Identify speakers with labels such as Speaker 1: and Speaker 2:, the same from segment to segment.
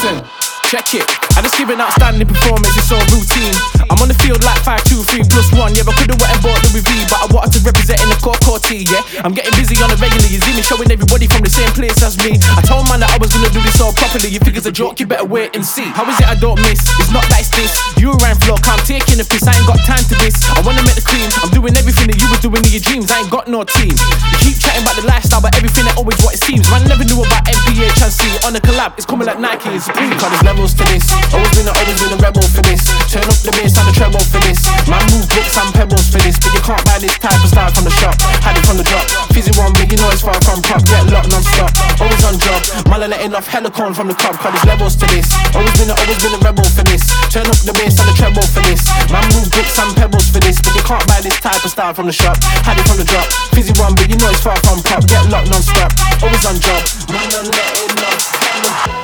Speaker 1: Listen, check it. I just give an outstanding performance, it's all routine. I'm on the field like 5, 2, 3 plus 1. Yeah, I could've went and bought Louis V, but I wanted to represent in the core T, yeah. I'm getting busy on a regular, you see me showing everybody from the same place as me. I told man that I was gonna do this all properly. You think it's a joke, you better wait and see. How is it I don't miss? It's not that it's this. You around flock, I'm taking a piss, I ain't got time to this. I wanna make the cream, I'm doing everything that you was doing in your dreams. I ain't got no team. You keep chatting about the lifestyle, but everything ain't always what it seems. Man never knew about MPH and C. On a collab, it's coming like Nike and Supreme. Cause there's levels to this. Always been a rebel for this. Turn up the bass and the treble for this. Man move bricks and pebbles for this. But you can't buy this type of style from the shop. Had it from the drop. Fizzy one, but you know it's far from pop. Get locked non-stop. Always on job. Man letting off helicon from the club. Cause there's levels to this. Always been a rebel for this. Turn up the bass and the treble for this. Man move bricks and pebbles for this. But you can't buy this type of style from the shop. Had it from the drop. Fizzy one, but you know it's far from pop. Get locked non-stop. Always on job. Man letting off.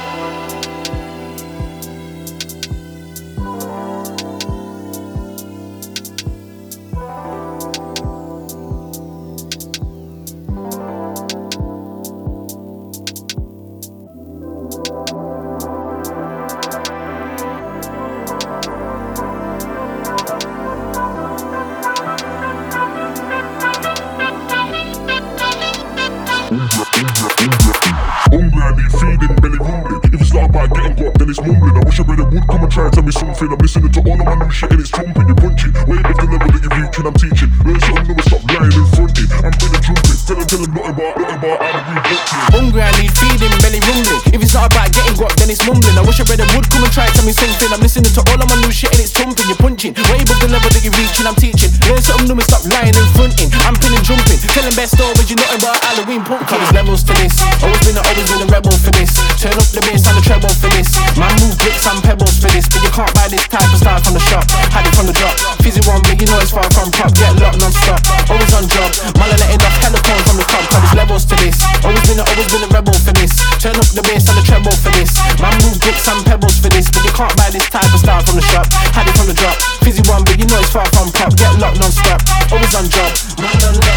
Speaker 2: Hungry, I need feeding, belly rumbling. If it's not about getting got, then it's mumbling. I wish I brother would come and try and tell me something. I'm listening to all of my new shit and it's trumping. You're punching, way above the level that you're reaching. I'm teaching, learn something new and stop lying and fronting. I'm feeling jumping, tell them nothing about how to be
Speaker 1: Hungry, I need feeding, belly rumbling. If it's not about getting got, then it's mumbling. I wish I brother would come and try and tell me something. I'm listening to all of my new shit and it's trumping. You're punching, way above the level that you're reaching. I'm teaching, learn something new and stop lying and fronting. I'm pinning, jumping, telling best stories. You're nothing but Halloween pumpkin. Cause there's levels to this. Always been a rebel for this. Turn up the bass and the treble for this. Man move bricks and pebbles for this. But you can't buy this type of style from the shop. Had it from the drop. Fizzy one, but you know it's far from pop. Get locked non-stop. Always on job. Man letting off helicon from the club. Cause there's levels to this. Always been a rebel for this. Turn up the bass and the treble for this. Man move bricks and pebbles for this. But you can't buy this type of style from the shop. Had it from the drop. Fizzy one, but you know it's far from pop. Get locked non-stop. Always on job. Man